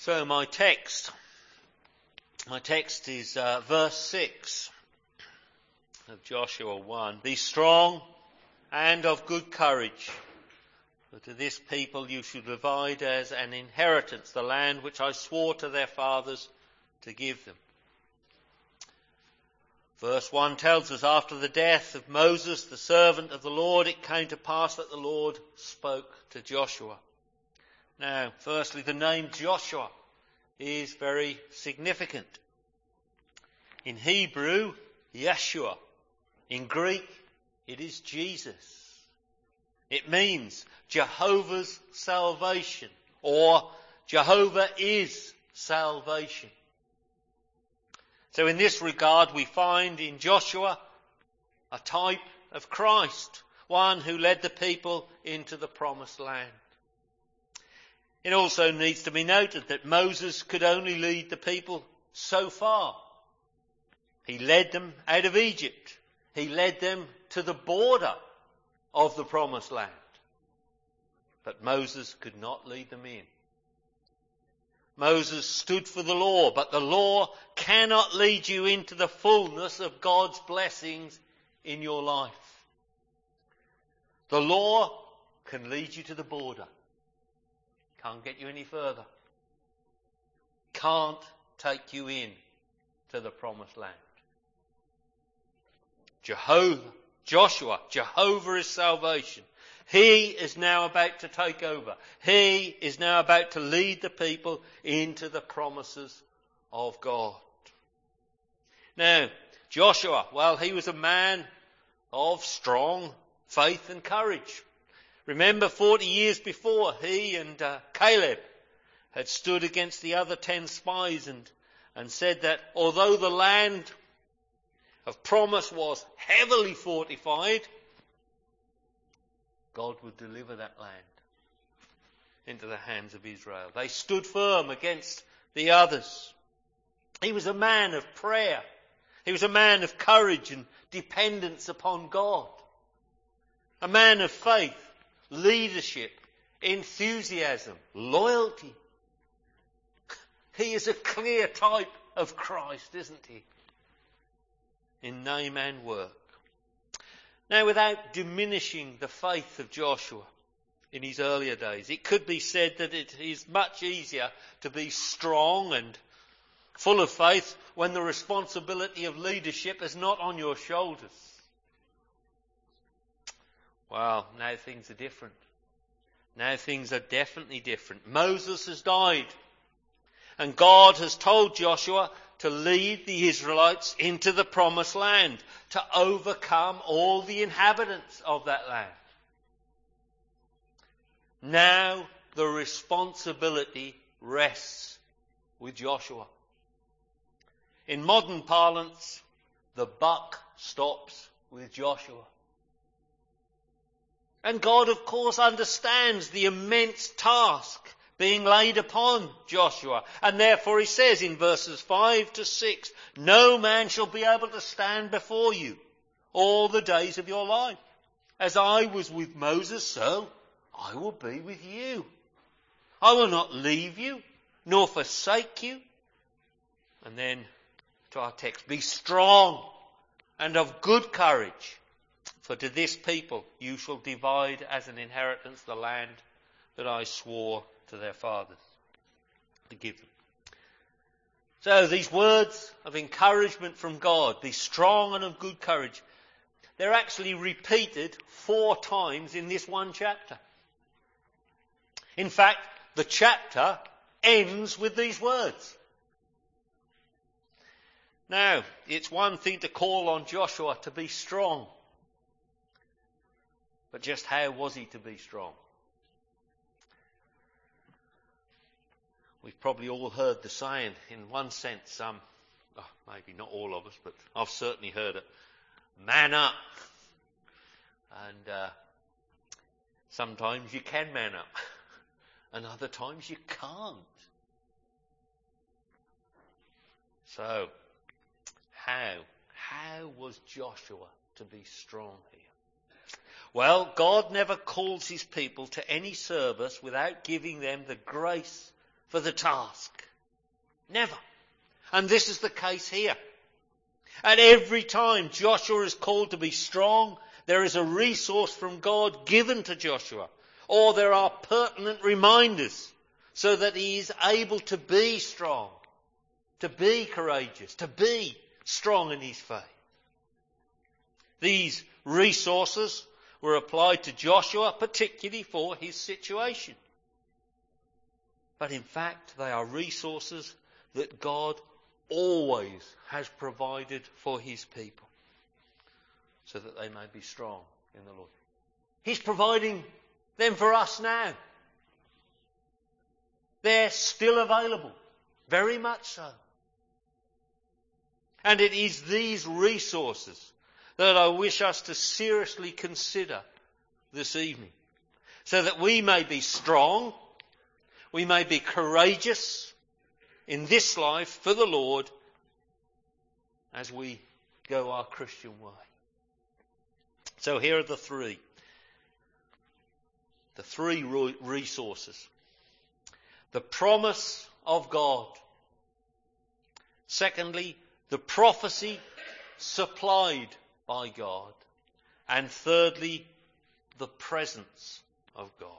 So my text is verse 6 of Joshua 1. Be strong and of good courage, for to this people you shall divide as an inheritance the land which I swore to their fathers to give them. Verse 1 tells us, after the death of Moses, the servant of the Lord, it came to pass that the Lord spoke to Joshua. Now, firstly, the name Joshua is very significant. In Hebrew, Yeshua. In Greek, it is Jesus. It means Jehovah's salvation, or Jehovah is salvation. So in this regard, we find in Joshua a type of Christ, one who led the people into the promised land. It also needs to be noted that Moses could only lead the people so far. He led them out of Egypt. He led them to the border of the promised land. But Moses could not lead them in. Moses stood for the law, but the law cannot lead you into the fullness of God's blessings in your life. The law can lead you to the border. Can't get you any further. Can't take you in to the promised land. Joshua, Jehovah is salvation. He is now about to take over. He is now about to lead the people into the promises of God. Now, Joshua, well, he was a man of strong faith and courage. Remember, 40 years before, he and Caleb had stood against the other 10 spies and said that although the land of promise was heavily fortified, God would deliver that land into the hands of Israel. They stood firm against the others. He was a man of prayer. He was a man of courage and dependence upon God. A man of faith, leadership, enthusiasm, loyalty. He is a clear type of Christ, isn't he? In name and work. Now, without diminishing the faith of Joshua in his earlier days, it could be said that it is much easier to be strong and full of faith when the responsibility of leadership is not on your shoulders. Well, now things are different. Now things are definitely different. Moses has died, and God has told Joshua to lead the Israelites into the promised land, to overcome all the inhabitants of that land. Now the responsibility rests with Joshua. In modern parlance, the buck stops with Joshua. And God, of course, understands the immense task being laid upon Joshua. And therefore he says in verses 5 to 6, no man shall be able to stand before you all the days of your life. As I was with Moses, so I will be with you. I will not leave you, nor forsake you. And then to our text, be strong and of good courage, for to this people you shall divide as an inheritance the land that I swore to their fathers to give them. So these words of encouragement from God, be strong and of good courage, they're actually repeated 4 times in this one chapter. In fact, the chapter ends with these words. Now, it's one thing to call on Joshua to be strong, but just how was he to be strong? We've probably all heard the saying, in one sense, maybe not all of us, but I've certainly heard it, man up. And sometimes you can man up, and other times you can't. So, how was Joshua to be strong here? Well, God never calls his people to any service without giving them the grace for the task. Never. And this is the case here. At every time Joshua is called to be strong, there is a resource from God given to Joshua, or there are pertinent reminders so that he is able to be strong, to be courageous, to be strong in his faith. These resources were applied to Joshua, particularly for his situation. But in fact, they are resources that God always has provided for his people, so that they may be strong in the Lord. He's providing them for us now. They're still available, very much so. And it is these resources that I wish us to seriously consider this evening, so that we may be strong, we may be courageous in this life for the Lord as we go our Christian way. So here are the three resources. The promise of God. Secondly, the prophecy supplied by God. And thirdly, the presence of God.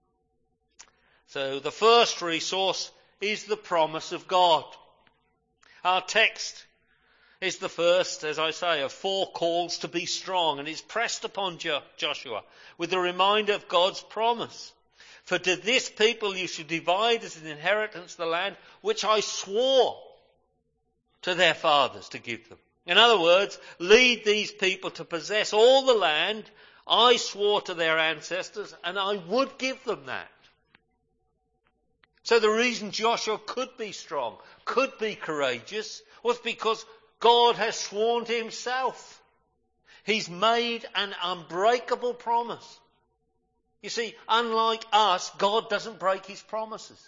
So the first resource is the promise of God. Our text is the first, as I say, of 4 calls to be strong, and is pressed upon Joshua with a reminder of God's promise. For to this people you shall divide as an inheritance the land which I swore to their fathers to give them. In other words, lead these people to possess all the land I swore to their ancestors, and I would give them that. So the reason Joshua could be strong, could be courageous, was because God has sworn to himself. He's made an unbreakable promise. You see, unlike us, God doesn't break his promises.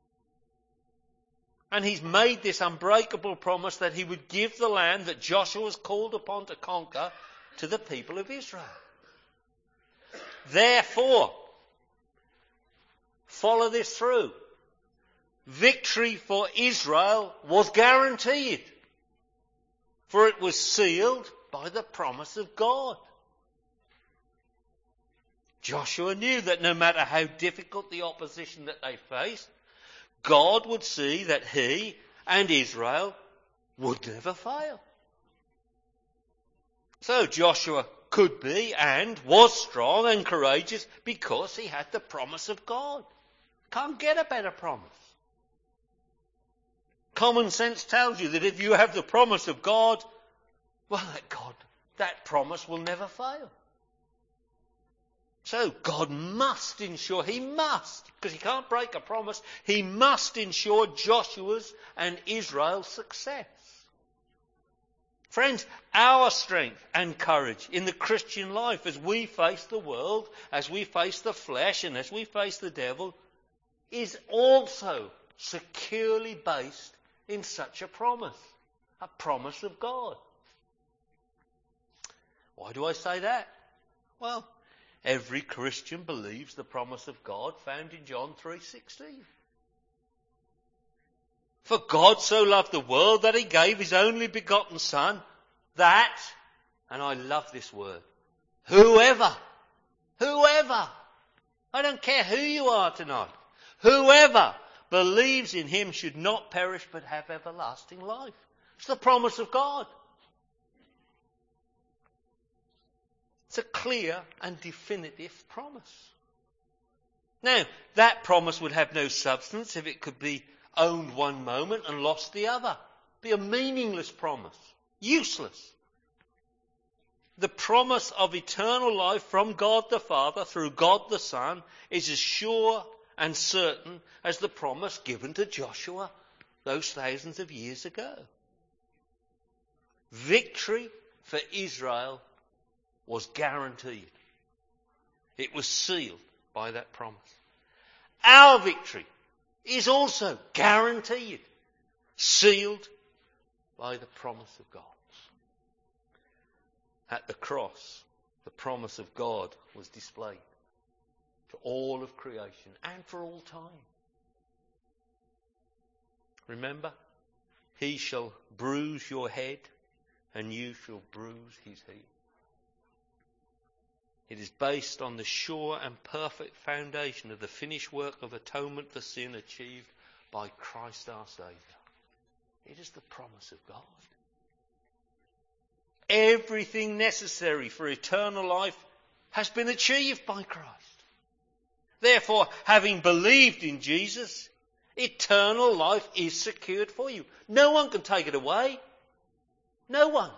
And he's made this unbreakable promise that he would give the land that Joshua was called upon to conquer to the people of Israel. Therefore, follow this through. Victory for Israel was guaranteed, for it was sealed by the promise of God. Joshua knew that no matter how difficult the opposition that they faced, God would see that he and Israel would never fail. So Joshua could be and was strong and courageous because he had the promise of God. Can't get a better promise. Common sense tells you that if you have the promise of God, well, that promise will never fail. So God must ensure, because he can't break a promise, he must ensure Joshua's and Israel's success. Friends, our strength and courage in the Christian life as we face the world, as we face the flesh and as we face the devil, is also securely based in such a promise of God. Why do I say that? Well, every Christian believes the promise of God found in John 3:16. For God so loved the world that he gave his only begotten Son, that, and I love this word, whoever, I don't care who you are tonight, whoever believes in him should not perish but have everlasting life. It's the promise of God. It's a clear and definitive promise. Now, that promise would have no substance if it could be owned one moment and lost the other. It'd be a meaningless promise. Useless. The promise of eternal life from God the Father through God the Son is as sure and certain as the promise given to Joshua those thousands of years ago. Victory for Israel was guaranteed. It was sealed by that promise. Our victory is also guaranteed, sealed by the promise of God. At the cross, the promise of God was displayed to all of creation and for all time. Remember? He shall bruise your head, and you shall bruise his heel. It is based on the sure and perfect foundation of the finished work of atonement for sin achieved by Christ our Saviour. It is the promise of God. Everything necessary for eternal life has been achieved by Christ. Therefore, having believed in Jesus, eternal life is secured for you. No one can take it away. No one.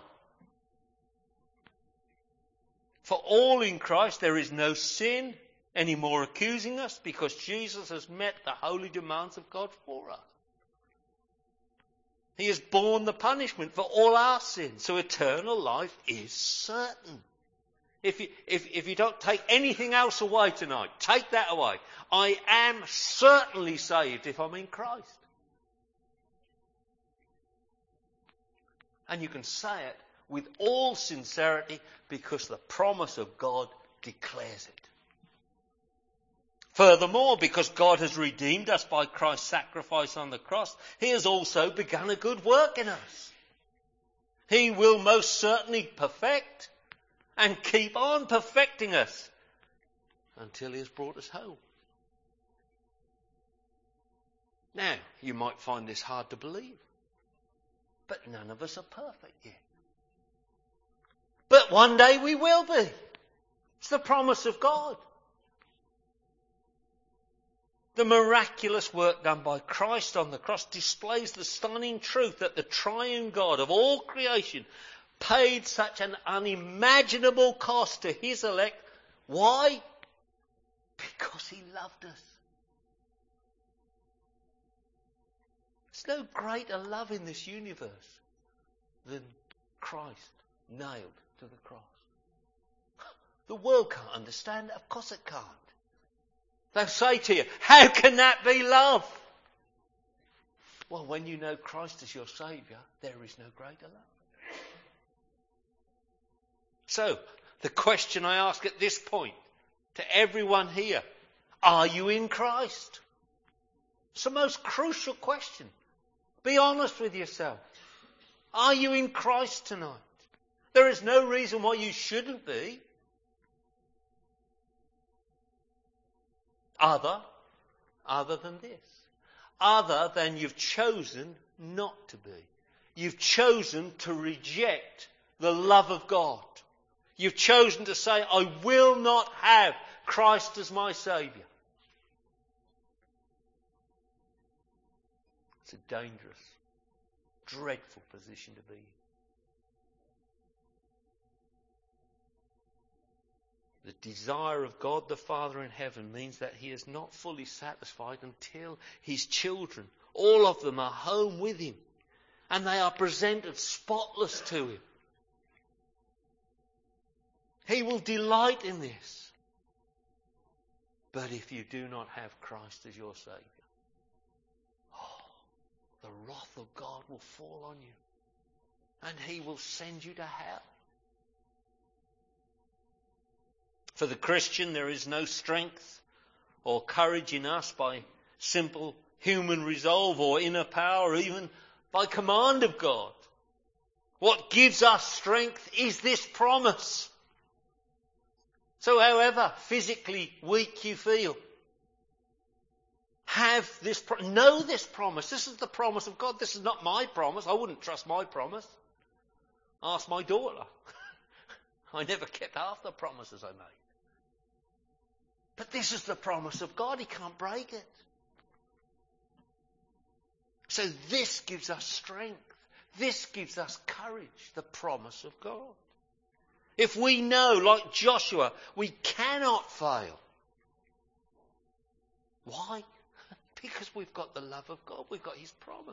For all in Christ there is no sin any more accusing us, because Jesus has met the holy demands of God for us. He has borne the punishment for all our sins, so eternal life is certain. If you don't take anything else away tonight, take that away. I am certainly saved if I'm in Christ. And you can say it with all sincerity because the promise of God declares it. Furthermore, because God has redeemed us by Christ's sacrifice on the cross, he has also begun a good work in us. He will most certainly perfect and keep on perfecting us until he has brought us home. Now, you might find this hard to believe, but none of us are perfect yet. But one day we will be. It's the promise of God. The miraculous work done by Christ on the cross displays the stunning truth that the triune God of all creation paid such an unimaginable cost to his elect. Why? Because he loved us. There's no greater love in this universe than Christ nailed to the cross. The world can't understand it. Of course it can't. They'll say to you, how can that be love? Well, when you know Christ as your Saviour, there is no greater love. So, the question I ask at this point to everyone here, are you in Christ? It's the most crucial question. Be honest with yourself. Are you in Christ tonight? There is no reason why you shouldn't be. Other than this. Other than you've chosen not to be. You've chosen to reject the love of God. You've chosen to say, I will not have Christ as my Saviour. It's a dangerous, dreadful position to be in. The desire of God the Father in heaven means that he is not fully satisfied until his children, all of them, are home with him and they are presented spotless to him. He will delight in this. But if you do not have Christ as your Saviour, the wrath of God will fall on you and he will send you to hell. For the Christian, there is no strength or courage in us by simple human resolve or inner power, or even by command of God. What gives us strength is this promise. So however physically weak you feel, have this, know this promise. This is the promise of God. This is not my promise. I wouldn't trust my promise. Ask my daughter. I never kept half the promises I made. But this is the promise of God. He can't break it. So this gives us strength. This gives us courage, the promise of God. If we know, like Joshua, we cannot fail. Why? Because we've got the love of God. We've got his promise.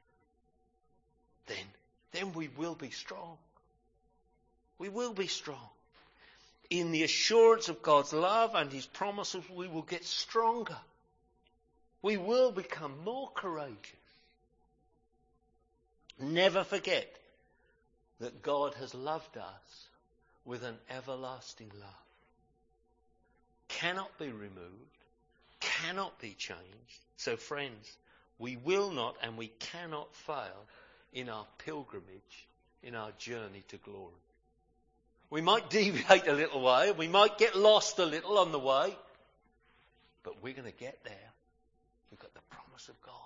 Then we will be strong. We will be strong. In the assurance of God's love and his promises, we will get stronger. We will become more courageous. Never forget that God has loved us with an everlasting love. Cannot be removed, cannot be changed. So friends, we will not and we cannot fail in our pilgrimage, in our journey to glory. We might deviate a little way, we might get lost a little on the way, but we're going to get there. We've got the promise of God.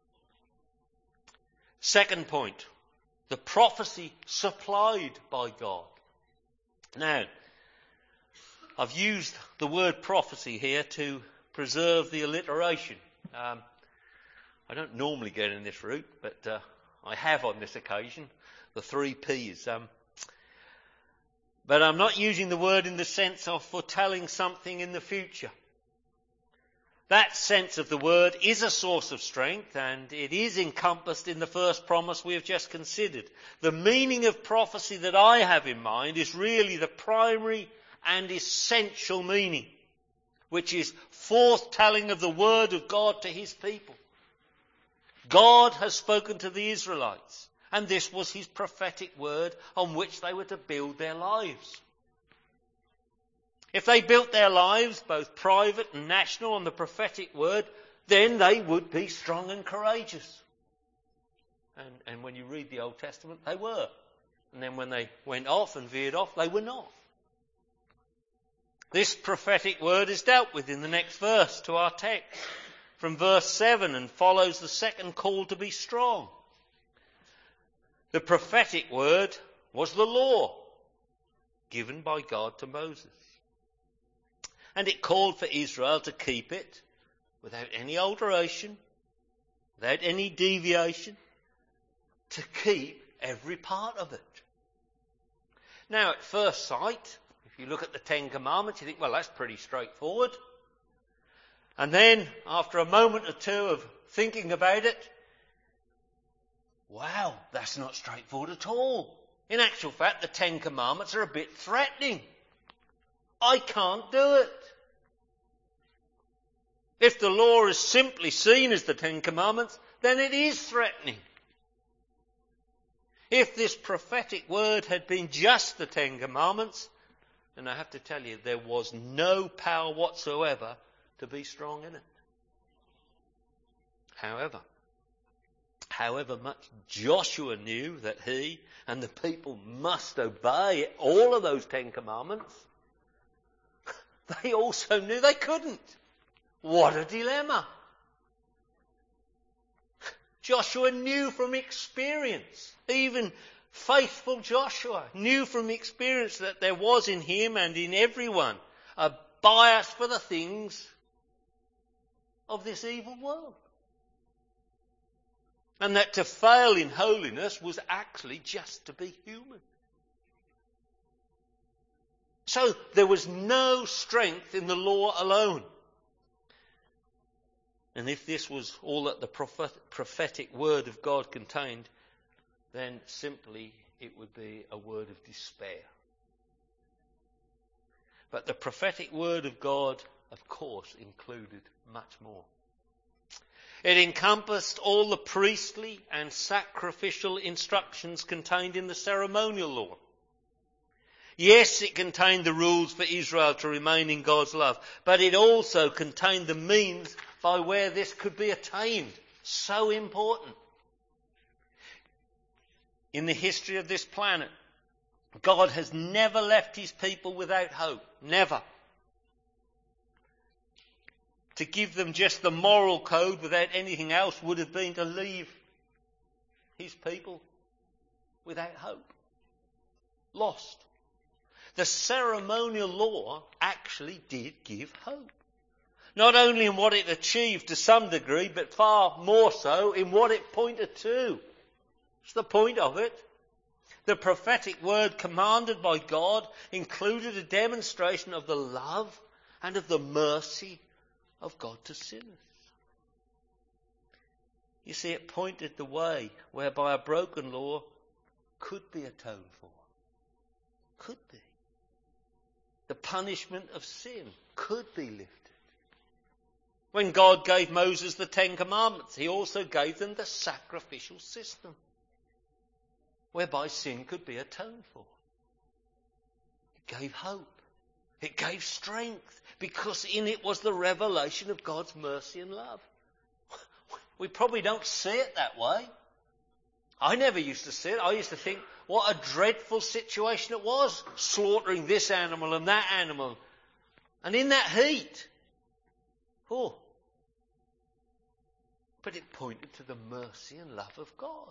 Second point, the prophecy supplied by God. Now, I've used the word prophecy here to preserve the alliteration. I don't normally go in this route, but I have on this occasion, the 3 Ps. But I'm not using the word in the sense of foretelling something in the future. That sense of the word is a source of strength, and it is encompassed in the first promise we have just considered. The meaning of prophecy that I have in mind is really the primary and essential meaning, which is forthtelling of the word of God to his people. God has spoken to the Israelites, and this was his prophetic word on which they were to build their lives. If they built their lives, both private and national, on the prophetic word, then they would be strong and courageous. And when you read the Old Testament, they were. And then when they went off and veered off, they were not. This prophetic word is dealt with in the next verse to our text, from verse 7, and follows the second call to be strong. The prophetic word was the law given by God to Moses. And it called for Israel to keep it without any alteration, without any deviation, to keep every part of it. Now, at first sight, if you look at the 10 Commandments, you think, well, that's pretty straightforward. And then, after a moment or two of thinking about it, wow, that's not straightforward at all. In actual fact, the 10 Commandments are a bit threatening. I can't do it. If the law is simply seen as the 10 Commandments, then it is threatening. If this prophetic word had been just the 10 Commandments, then I have to tell you, there was no power whatsoever to be strong in it. However much Joshua knew that he and the people must obey all of those 10 Commandments, they also knew they couldn't. What a dilemma. Joshua knew from experience, even faithful Joshua knew from experience that there was in him and in everyone a bias for the things of this evil world. And that to fail in holiness was actually just to be human. So there was no strength in the law alone. And if this was all that the prophetic word of God contained, then simply it would be a word of despair. But the prophetic word of God, of course, included much more. It encompassed all the priestly and sacrificial instructions contained in the ceremonial law. Yes, it contained the rules for Israel to remain in God's love, but it also contained the means by where this could be attained. So important. In the history of this planet, God has never left his people without hope. Never. To give them just the moral code without anything else would have been to leave his people without hope. Lost. The ceremonial law actually did give hope. Not only in what it achieved to some degree, but far more so in what it pointed to. It's the point of it. The prophetic word commanded by God included a demonstration of the love and of the mercy of God to sinners. You see, it pointed the way whereby a broken law could be atoned for. Could be. The punishment of sin could be lifted. When God gave Moses the 10 Commandments, he also gave them the sacrificial system whereby sin could be atoned for. It gave hope. It gave strength because in it was the revelation of God's mercy and love. We probably don't see it that way. I never used to see it. I used to think what a dreadful situation it was, slaughtering this animal and that animal. And in that heat. Oh. But it pointed to the mercy and love of God.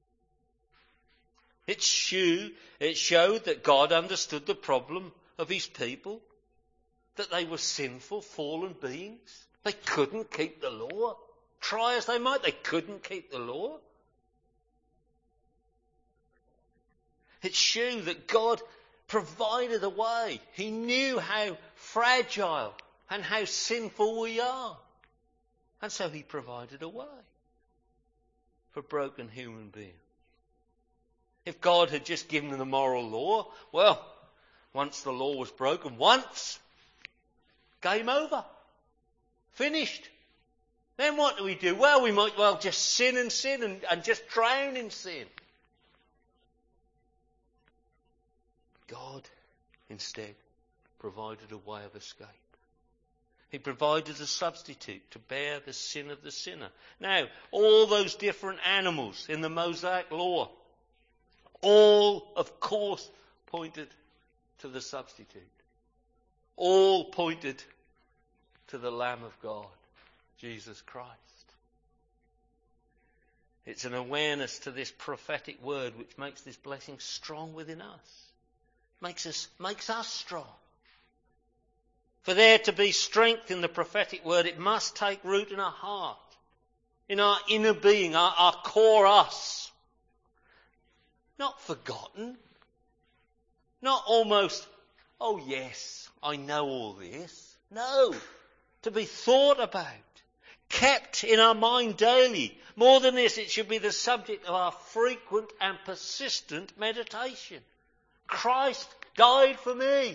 It showed that God understood the problem of his people, that they were sinful, fallen beings. They couldn't keep the law. Try as they might, they couldn't keep the law. It showed that God provided a way. He knew how fragile and how sinful we are. And so he provided a way for broken human beings. If God had just given them the moral law, well, once the law was broken, game over. Finished. Then what do we do? Well, we might well just sin and just drown in sin. God, instead, provided a way of escape. He provided a substitute to bear the sin of the sinner. Now, all those different animals in the Mosaic law, all, of course, pointed to the substitute. All pointed to the Lamb of God, Jesus Christ. It's an awareness to this prophetic word which makes this blessing strong within us. Makes us strong. For there to be strength in the prophetic word, it must take root in our heart, in our inner being, our core us. Not forgotten. Not almost, oh yes, I know all this. No. To be thought about. Kept in our mind daily. More than this, it should be the subject of our frequent and persistent meditation. Christ died for me.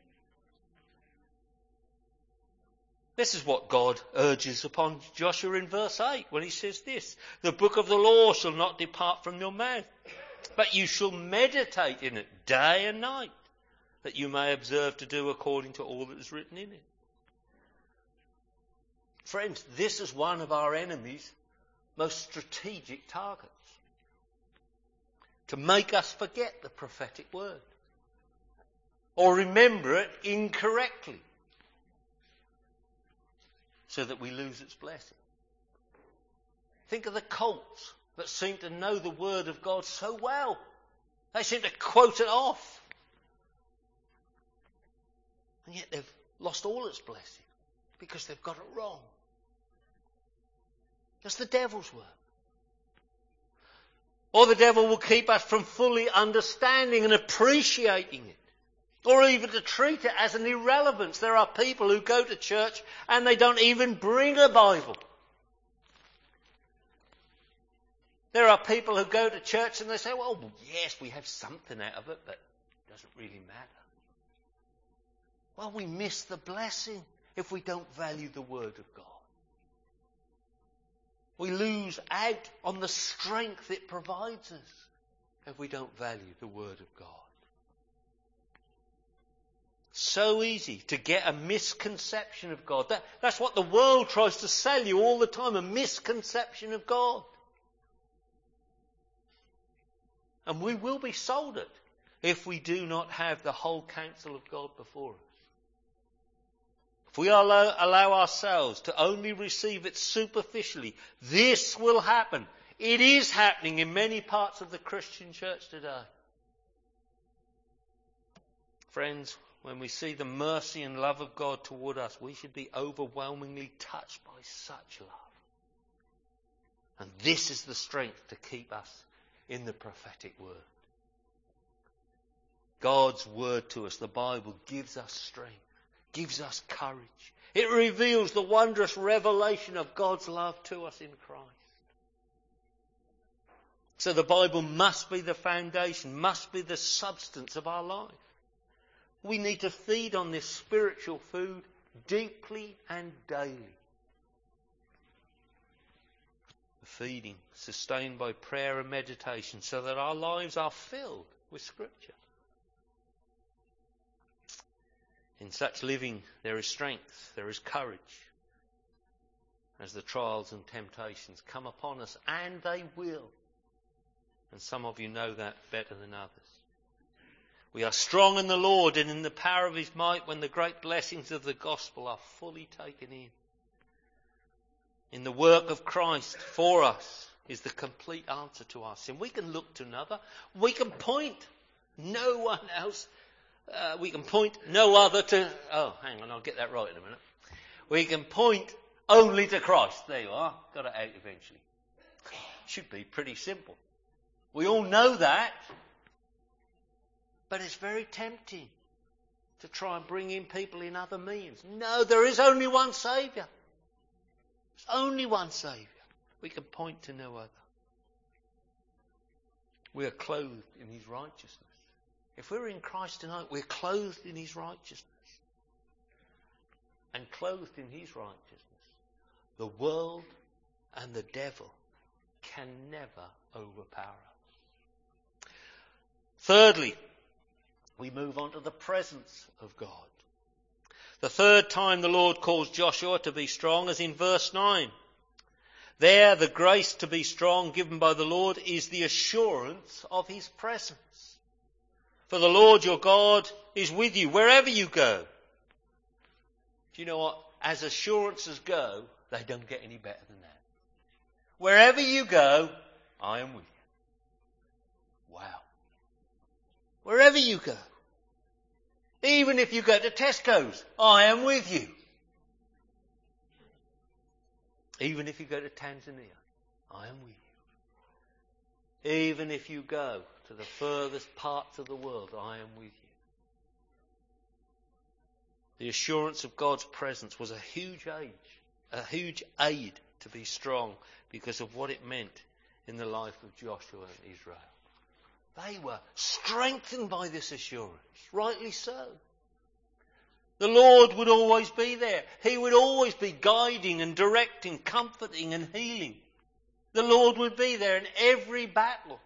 This is what God urges upon Joshua in verse 8 when he says this: the book of the law shall not depart from your mouth, but you shall meditate in it day and night, that you may observe to do according to all that is written in it. Friends, this is one of our enemy's most strategic targets. To make us forget the prophetic word. Or remember it incorrectly. So that we lose its blessing. Think of the cults that seem to know the word of God so well. They seem to quote it off. And yet they've lost all its blessing because they've got it wrong. That's the devil's work. Or the devil will keep us from fully understanding and appreciating it. Or even to treat it as an irrelevance. There are people who go to church and they don't even bring a Bible. There are people who go to church and they say, well, yes, we have something out of it, but it doesn't really matter. Well, we miss the blessing if we don't value the Word of God. We lose out on the strength it provides us if we don't value the Word of God. So easy to get a misconception of God. That's what the world tries to sell you all the time, a misconception of God. And we will be sold it if we do not have the whole counsel of God before us. If we allow ourselves to only receive it superficially, this will happen. It is happening in many parts of the Christian church today. Friends, when we see the mercy and love of God toward us, we should be overwhelmingly touched by such love. And this is the strength to keep us in the prophetic word. God's word to us, the Bible, gives us strength, gives us courage. It reveals the wondrous revelation of God's love to us in Christ. So the Bible must be the foundation, must be the substance of our life. We need to feed on this spiritual food deeply and daily. The feeding sustained by prayer and meditation so that our lives are filled with Scripture. In such living there is strength, there is courage. as the trials and temptations come upon us, and they will. And some of you know that better than others. We are strong in the Lord and in the power of his might when the great blessings of the gospel are fully taken in. In the work of Christ for us is the complete answer to our sin. We can look to another. We can point no one else. We can point no other to... Oh, hang on, I'll get that right in a minute. We can point only to Christ. There you are. Got it out eventually. Should be pretty simple. We all know that. But it's very tempting to try and bring in people in other means. No, there is only one Saviour. There's only one Saviour. We can point to no other. We are clothed in his righteousness. If we're in Christ tonight, we're clothed in his righteousness. And clothed in his righteousness, the world and the devil can never overpower us. Thirdly, we move on to the presence of God. The third time the Lord calls Joshua to be strong is in verse 9. There, the grace to be strong given by the Lord is the assurance of his presence. For the Lord your God is with you wherever you go. Do you know what? As assurances go, they don't get any better than that. Wherever you go, I am with you. Wow. Wherever you go. Even if you go to Tesco's, I am with you. Even if you go to Tanzania, I am with you. Even if you go to the furthest parts of the world, I am with you. The assurance of God's presence was a huge aid to be strong because of what it meant in the life of Joshua and Israel. They were strengthened by this assurance, rightly so. The Lord would always be there. He would always be guiding and directing, comforting and healing. The Lord would be there in every battle,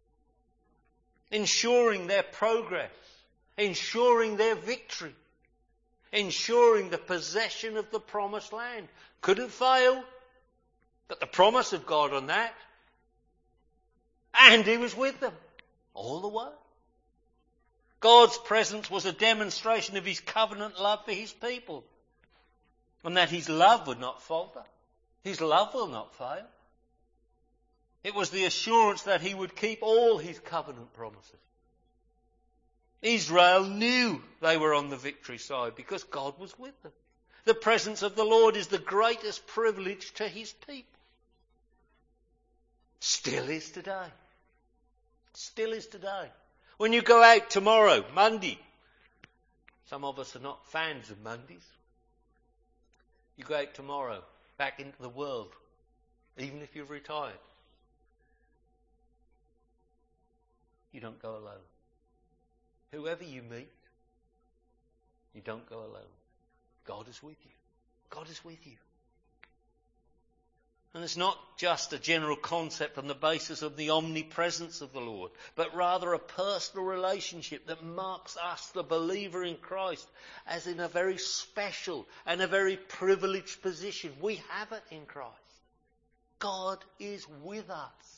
ensuring their progress, ensuring their victory, ensuring the possession of the promised land. Couldn't fail, but the promise of God on that. And he was with them all the way. God's presence was a demonstration of his covenant love for his people. And that his love would not falter. His love will not fail. It was the assurance that he would keep all his covenant promises. Israel knew they were on the victory side because God was with them. The presence of the Lord is the greatest privilege to his people. Still is today. Still is today. When you go out tomorrow, Monday, some of us are not fans of Mondays. You go out tomorrow, back into the world, even if you've retired. You don't go alone. Whoever you meet, you don't go alone. God is with you. God is with you. And it's not just a general concept on the basis of the omnipresence of the Lord, but rather a personal relationship that marks us, the believer in Christ, as in a very special and a very privileged position. We have it in Christ. God is with us.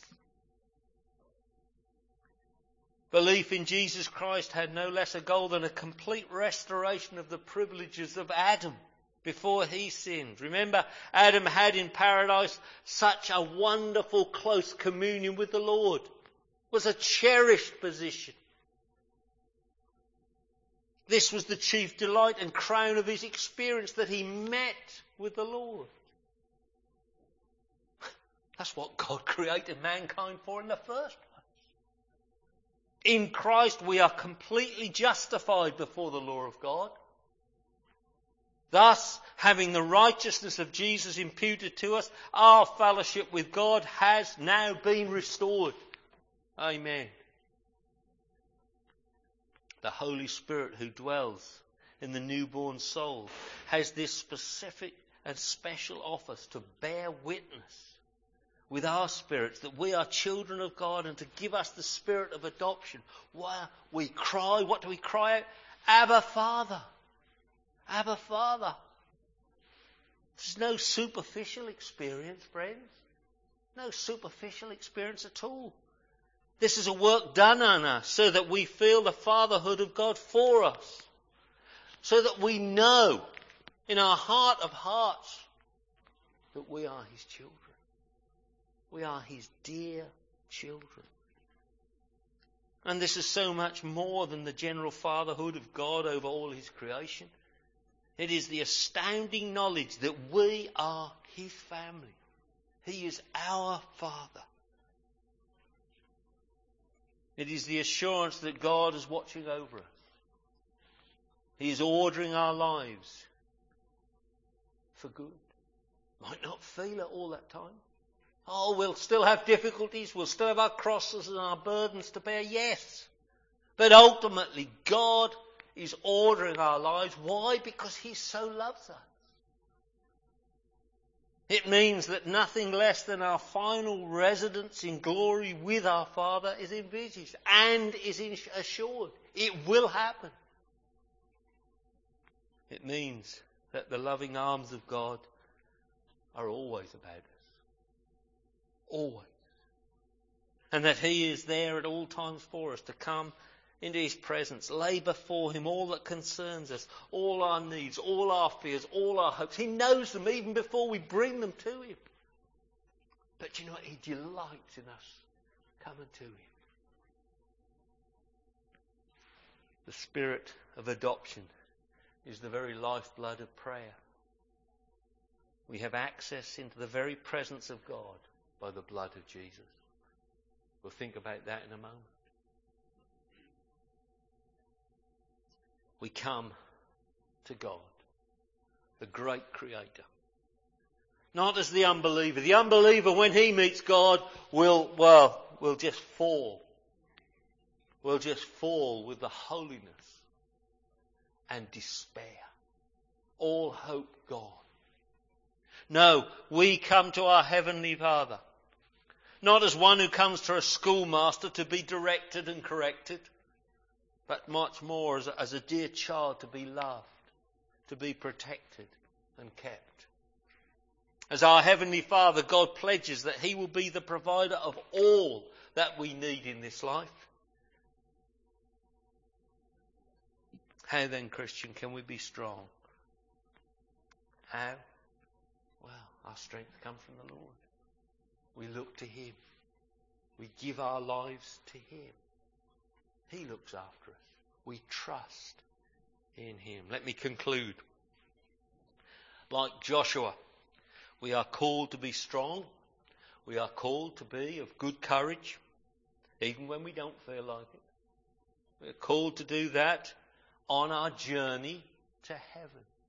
Belief in Jesus Christ had no less a goal than a complete restoration of the privileges of Adam before he sinned. Remember, Adam had in paradise such a wonderful close communion with the Lord. It was a cherished position. This was the chief delight and crown of his experience, that he met with the Lord. That's what God created mankind for in the first place. In Christ we are completely justified before the law of God. Thus, having the righteousness of Jesus imputed to us, our fellowship with God has now been restored. Amen. The Holy Spirit who dwells in the newborn soul has this specific and special office to bear witness with our spirits that we are children of God, and to give us the spirit of adoption. Where we cry, what do we cry out? Abba, Father. Abba, Father. There's no superficial experience, friends. No superficial experience at all. This is a work done on us so that we feel the fatherhood of God for us. So that we know in our heart of hearts that we are his children. We are his dear children. And this is so much more than the general fatherhood of God over all his creation. It is the astounding knowledge that we are his family. He is our Father. It is the assurance that God is watching over us. He is ordering our lives for good. Might not feel it all that time. Oh, we'll still have difficulties. We'll still have our crosses and our burdens to bear. Yes. But ultimately, God is ordering our lives. Why? Because he so loves us. It means that nothing less than our final residence in glory with our Father is envisaged and is assured. It will happen. It means that the loving arms of God are always about us. Always. And that he is there at all times for us to come into his presence, lay before him all that concerns us, all our needs, all our fears, all our hopes. He knows them even before we bring them to him. But you know what? He delights in us coming to him. The spirit of adoption is the very lifeblood of prayer. We have access into the very presence of God by the blood of Jesus. We'll think about that in a moment. We come to God, the great Creator. Not as the unbeliever. The unbeliever, when he meets God, will just fall. Will just fall with the holiness and despair. All hope gone. No, we come to our Heavenly Father. Not as one who comes to a schoolmaster to be directed and corrected, but much more as a dear child to be loved, to be protected and kept. As our Heavenly Father, God pledges that he will be the provider of all that we need in this life. How then, Christian, can we be strong? How? Well, our strength comes from the Lord. We look to him. We give our lives to him. He looks after us. We trust in him. Let me conclude. Like Joshua, we are called to be strong. We are called to be of good courage, even when we don't feel like it. We are called to do that on our journey to heaven.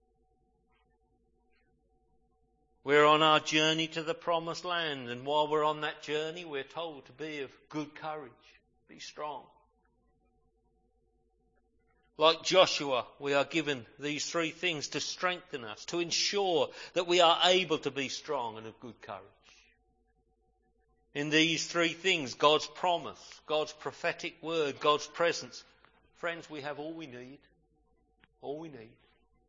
We're on our journey to the promised land, and while we're on that journey, we're told to be of good courage, be strong. Like Joshua, we are given these three things to strengthen us, to ensure that we are able to be strong and of good courage. In these three things, God's promise, God's prophetic word, God's presence, friends, we have all we need. All we need.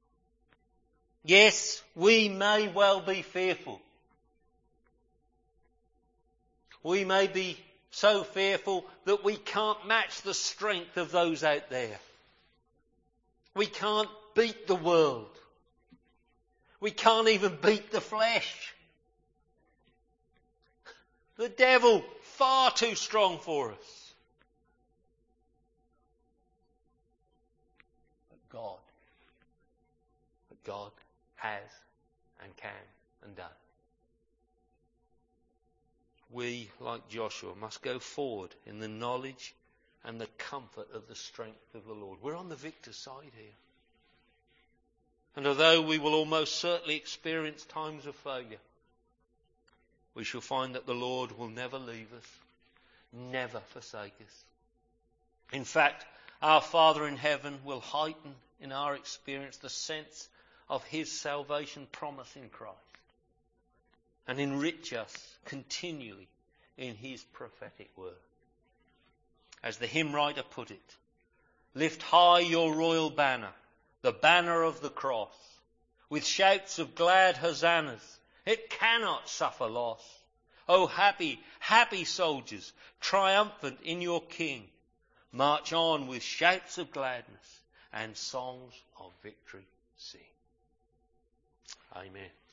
Yes, we may well be fearful. We may be so fearful that we can't match the strength of those out there. We can't beat the world. We can't even beat the flesh. The devil, far too strong for us. But God has and can and does. We, like Joshua, must go forward in the knowledge and the comfort of the strength of the Lord. We're on the victor's side here. And although we will almost certainly experience times of failure, we shall find that the Lord will never leave us, never forsake us. In fact, our Father in heaven will heighten in our experience the sense of his salvation promise in Christ and enrich us continually in his prophetic word. As the hymn writer put it, lift high your royal banner, the banner of the cross, with shouts of glad hosannas. It cannot suffer loss. O happy, happy soldiers, triumphant in your King, march on with shouts of gladness and songs of victory sing. Amen.